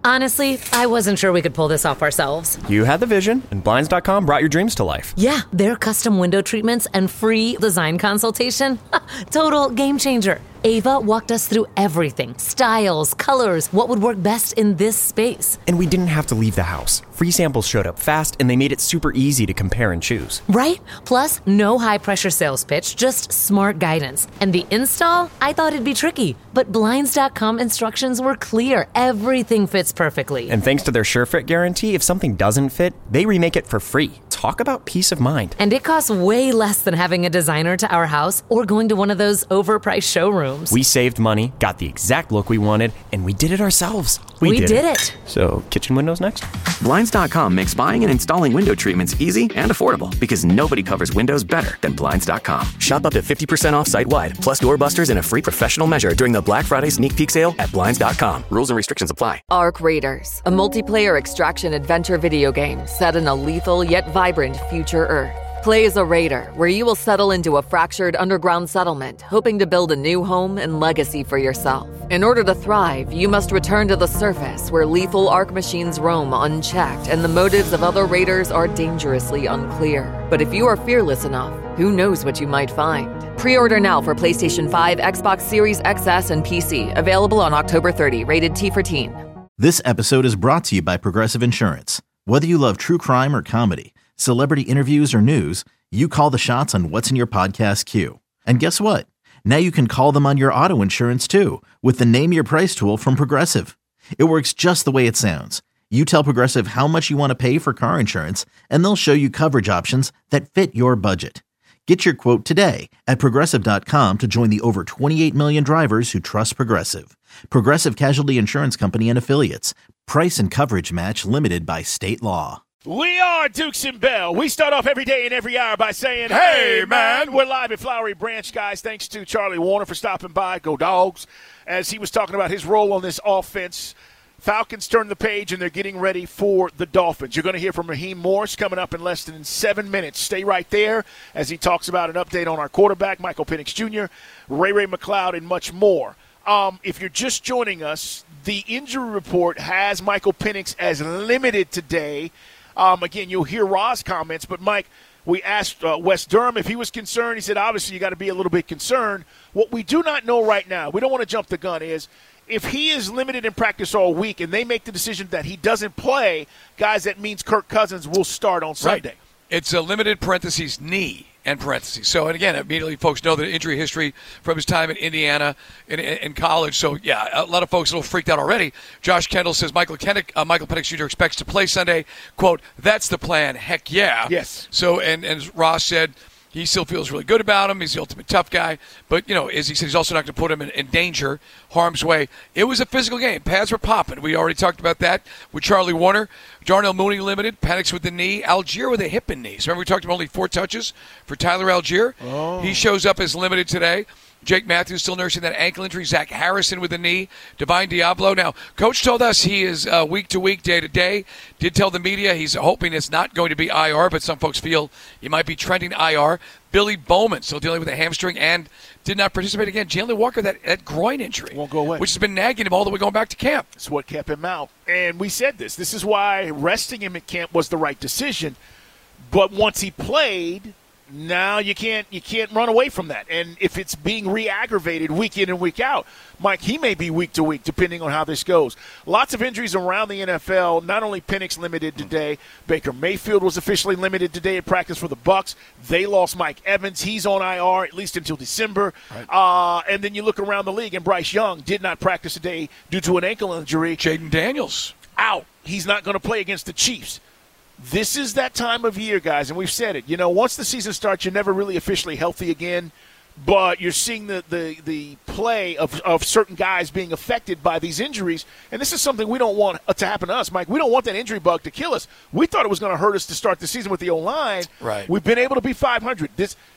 Honestly, I wasn't sure we could pull this off ourselves. You had the vision, and Blinds.com brought your dreams to life. Yeah, their custom window treatments and free design consultation. Total game changer. Ava walked us through everything. Styles, colors, what would work best in this space. And we didn't have to leave the house. Free samples showed up fast, and they made it super easy to compare and choose. Right? Plus, no high-pressure sales pitch, just smart guidance. And the install? I thought it'd be tricky. But Blinds.com instructions were clear. Everything fits perfectly. And thanks to their SureFit guarantee, if something doesn't fit, they remake it for free. Talk about peace of mind. And it costs way less than having a designer to our house or going to one of those overpriced showrooms. We saved money, got the exact look we wanted, and we did it ourselves. We did it. So, kitchen windows next? Blinds.com makes buying and installing window treatments easy and affordable because nobody covers windows better than Blinds.com. Shop up to 50% off site-wide, plus doorbusters and a free professional measure during the Black Friday sneak peek sale at Blinds.com. Rules and restrictions apply. Arc Raiders, a multiplayer extraction adventure video game set in a lethal yet vibrant future Earth. Play as a raider, where you will settle into a fractured underground settlement, hoping to build a new home and legacy for yourself. In order to thrive, you must return to the surface, where lethal Arc machines roam unchecked, and the motives of other raiders are dangerously unclear. But if you are fearless enough, who knows what you might find? Pre-order now for PlayStation 5, Xbox Series XS, and PC. Available on October 30. Rated T for Teen. This episode is brought to you by Progressive Insurance. Whether you love true crime or comedy, celebrity interviews or news, you call the shots on what's in your podcast queue. And guess what? Now you can call them on your auto insurance too with the Name Your Price tool from Progressive. It works just the way it sounds. You tell Progressive how much you want to pay for car insurance, and they'll show you coverage options that fit your budget. Get your quote today at Progressive.com to join the over 28 million drivers who trust Progressive. Progressive Casualty Insurance Company and Affiliates. Price and coverage match limited by state law. We are Dukes and Bell. We start off every day and every hour by saying, hey, man. We're live at Flowery Branch, guys. Thanks to Charlie Warner for stopping by. Go Dogs. As he was talking about his role on this offense, Falcons turn the page, and they're getting ready for the Dolphins. You're going to hear from Raheem Morris coming up in less than 7 minutes. Stay right there as he talks about an update on our quarterback, Michael Penix Jr., Ray McCloud, and much more. If you're just joining us, the injury report has Michael Penix as limited today. Again, you'll hear Ra's comments, but, Mike, we asked Wes Durham if he was concerned. He said, obviously, you got to be a little bit concerned. What we do not know right now, we don't want to jump the gun, is if he is limited in practice all week and they make the decision that he doesn't play, guys, that means Kirk Cousins will start on Sunday. Right. It's a limited parentheses knee and parentheses. So, and again, immediately folks know the injury history from his time in Indiana in college. So, yeah, a lot of folks are a little freaked out already. Josh Kendall says Michael Penix Jr. expects to play Sunday. Quote, that's the plan. Heck yeah. Yes. So, and as Ross said, he still feels really good about him. He's the ultimate tough guy. But, you know, as he said, he's also not going to put him in danger, harm's way. It was a physical game. Pads were popping. We already talked about that with Charlie Warner. Darnell Mooney limited. Penix with the knee. Algier with a hip and knees. Remember we talked about only 4 touches for Tyler Algier? Oh. He shows up as limited today. Jake Matthews still nursing that ankle injury. Zach Harrison with the knee. Divine Diablo. Now, Coach told us he is week to week, day to day. Did tell the media he's hoping it's not going to be IR, but some folks feel he might be trending IR. Billy Bowman still dealing with a hamstring and did not participate again. Jalen Walker, that groin injury. Won't go away. Which has been nagging him all the way going back to camp. It's what kept him out. And we said this. This is why resting him at camp was the right decision. But once he played, now you can't run away from that. And if it's being re-aggravated week in and week out, Mike, he may be week to week depending on how this goes. Lots of injuries around the NFL. Not only Penix limited today, Baker Mayfield was officially limited today at practice for the Bucs. They lost Mike Evans. He's on IR at least until December. Right. And then you look around the league, and Bryce Young did not practice today due to an ankle injury. Jaden Daniels out. He's not going to play against the Chiefs. This is that time of year, guys, and we've said it. You know, once the season starts, you're never really officially healthy again, but you're seeing the play of certain guys being affected by these injuries, and this is something we don't want to happen to us, Mike. We don't want that injury bug to kill us. We thought it was going to hurt us to start the season with the O-line. Right. We've been able to be 500.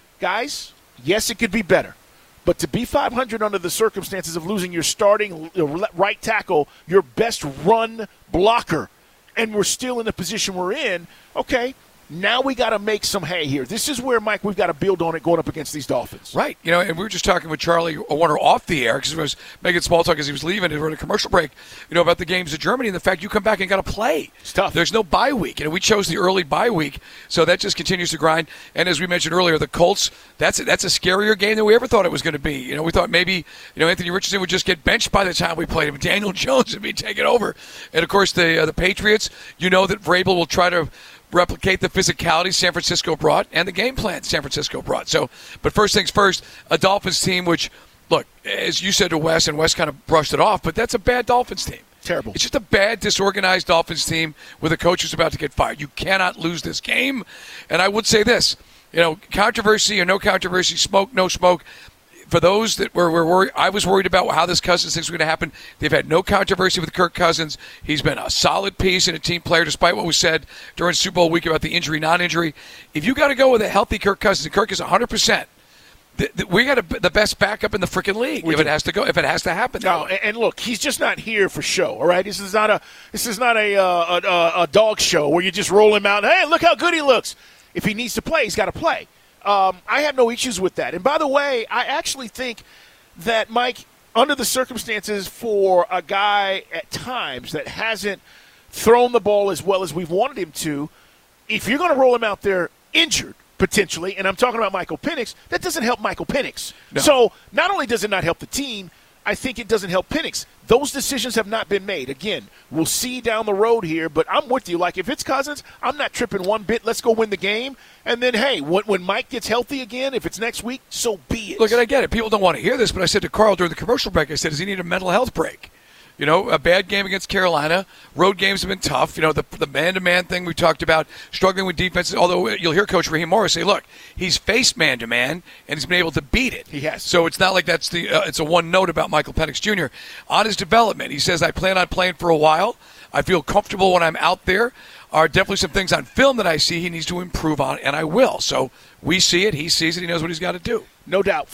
Guys, yes, it could be better. But to be 500 under the circumstances of losing your starting right tackle, your best run blocker, and we're still in the position we're in, okay, Now we got to make some hay here. This is where, Mike, we've got to build on it going up against these Dolphins. Right. And we were just talking with Charlie Warner off the air because he was making small talk as he was leaving and we're in a commercial break, about the games of Germany and the fact you come back and got to play. It's tough. There's no bye week. We chose the early bye week, so that just continues to grind. And as we mentioned earlier, the Colts, that's a scarier game than we ever thought it was going to be. We thought maybe, Anthony Richardson would just get benched by the time we played him. Daniel Jones would be taking over. And, of course, the Patriots, that Vrabel will try to replicate the physicality San Francisco brought and the game plan San Francisco brought. So, but first things first, a Dolphins team which, look, as you said to Wes, and Wes kind of brushed it off, but that's a bad Dolphins team. Terrible. It's just a bad, disorganized Dolphins team with a coach who's about to get fired. You cannot lose this game. And I would say this, controversy or no controversy, smoke, no smoke. For those that were worried, I was worried about how this Cousins thing was going to happen. They've had no controversy with Kirk Cousins. He's been a solid piece and a team player, despite what was said during Super Bowl week about the injury, non-injury. If you got to go with a healthy Kirk Cousins, and Kirk is 100%, we got the best backup in the freaking league. It has to happen. No, and look, he's just not here for show. All right, this is not a dog show where you just roll him out. And, hey, look how good he looks. If he needs to play, he's got to play. I have no issues with that. And by the way, I actually think that, Mike, under the circumstances for a guy at times that hasn't thrown the ball as well as we've wanted him to, if you're going to roll him out there injured, potentially, and I'm talking about Michael Penix, that doesn't help Michael Penix. No. So not only does it not help the team, I think it doesn't help Penix. Those decisions have not been made. Again, we'll see down the road here, but I'm with you. Like, if it's Cousins, I'm not tripping one bit. Let's go win the game. And then, hey, when Mike gets healthy again, if it's next week, so be it. Look, and I get it. People don't want to hear this, but I said to Carl during the commercial break, I said, does he need a mental health break? A bad game against Carolina. Road games have been tough. The man-to-man thing we talked about, struggling with defenses, although you'll hear Coach Raheem Morris say, look, he's faced man-to-man, and he's been able to beat it. He has. So it's not like that's it's a one note about Michael Penix Jr. On his development, he says, I plan on playing for a while. I feel comfortable when I'm out there. Are definitely some things on film that I see he needs to improve on, and I will. So we see it. He sees it. He knows what he's got to do. No doubt.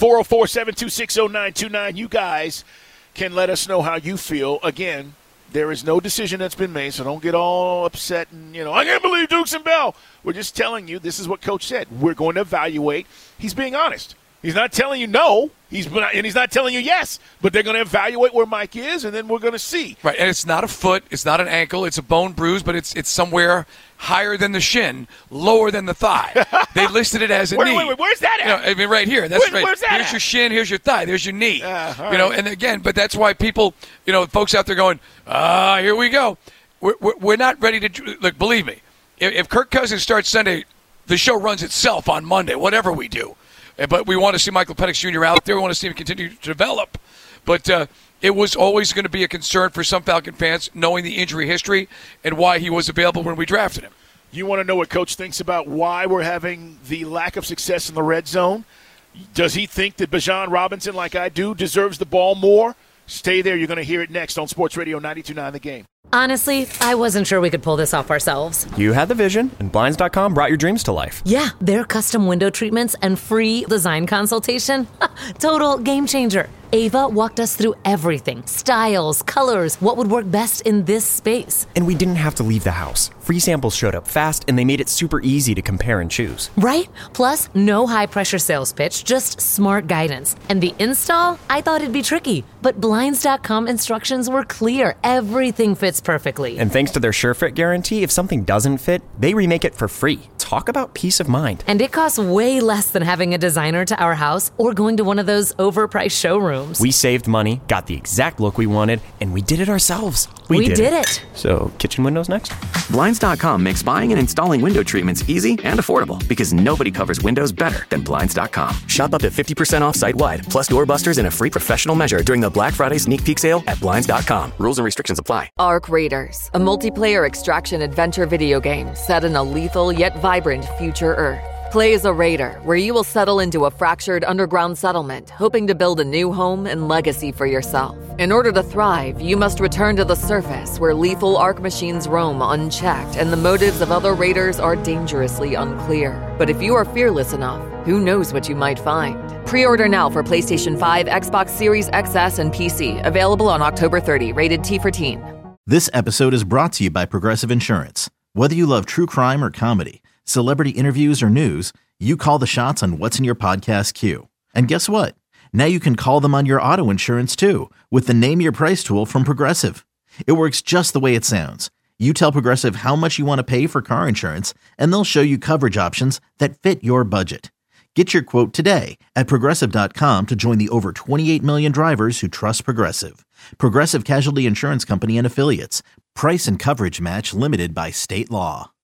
404-726-0929. You guys can let us know how you feel. Again, there is no decision that's been made, so don't get all upset and, I can't believe Dukes and Bell. We're just telling you this is what Coach said. We're going to evaluate. He's being honest. He's not telling you no, he's not telling you yes, but they're going to evaluate where Mike is, and then we're going to see. Right, and it's not a foot, it's not an ankle, it's a bone bruise, but it's somewhere higher than the shin, lower than the thigh. They listed it as a knee. Wait, where's that at? Right here. That's right. Where's that here's at? Your shin, here's your thigh, there's your knee. Right. And again, but that's why people, folks out there going, here we go. We're not ready to, look, believe me, if Kirk Cousins starts Sunday, the show runs itself on Monday, whatever we do. But we want to see Michael Penix Jr. out there. We want to see him continue to develop. But it was always going to be a concern for some Falcon fans, knowing the injury history and why he was available when we drafted him. You want to know what Coach thinks about why we're having the lack of success in the red zone? Does he think that Bijan Robinson, like I do, deserves the ball more? Stay there. You're going to hear it next on Sports Radio 92.9 The Game. Honestly, I wasn't sure we could pull this off ourselves. You had the vision, and Blinds.com brought your dreams to life. Yeah, their custom window treatments and free design consultation. Total game changer. Ava walked us through everything. Styles, colors, what would work best in this space. And we didn't have to leave the house. Free samples showed up fast, and they made it super easy to compare and choose. Right? Plus, no high-pressure sales pitch, just smart guidance. And the install? I thought it'd be tricky. But Blinds.com instructions were clear. Everything fits perfectly. And thanks to their SureFit guarantee, if something doesn't fit, they remake it for free. Talk about peace of mind. And it costs way less than having a designer to our house or going to one of those overpriced showrooms. We saved money, got the exact look we wanted, and we did it ourselves. We did it. So, kitchen windows next? Blinds.com makes buying and installing window treatments easy and affordable because nobody covers windows better than Blinds.com. Shop up to 50% off site-wide, plus doorbusters and a free professional measure during the Black Friday sneak peek sale at Blinds.com. Rules and restrictions apply. Arc Raiders, a multiplayer extraction adventure video game set in a lethal yet vibrant future Earth. Play as a raider, where you will settle into a fractured underground settlement, hoping to build a new home and legacy for yourself. In order to thrive, you must return to the surface, where lethal Arc machines roam unchecked, and the motives of other raiders are dangerously unclear. But if you are fearless enough, who knows what you might find? Pre-order now for PlayStation 5, Xbox Series XS, and PC. Available on October 30. Rated T for Teen. This episode is brought to you by Progressive Insurance. Whether you love true crime or comedy, Celebrity interviews or news, you call the shots on what's in your podcast queue. And guess what? Now you can call them on your auto insurance too with the Name Your Price tool from Progressive. It works just the way it sounds. You tell Progressive how much you want to pay for car insurance, and they'll show you coverage options that fit your budget. Get your quote today at Progressive.com to join the over 28 million drivers who trust Progressive. Progressive Casualty Insurance Company and Affiliates. Price and coverage match limited by state law.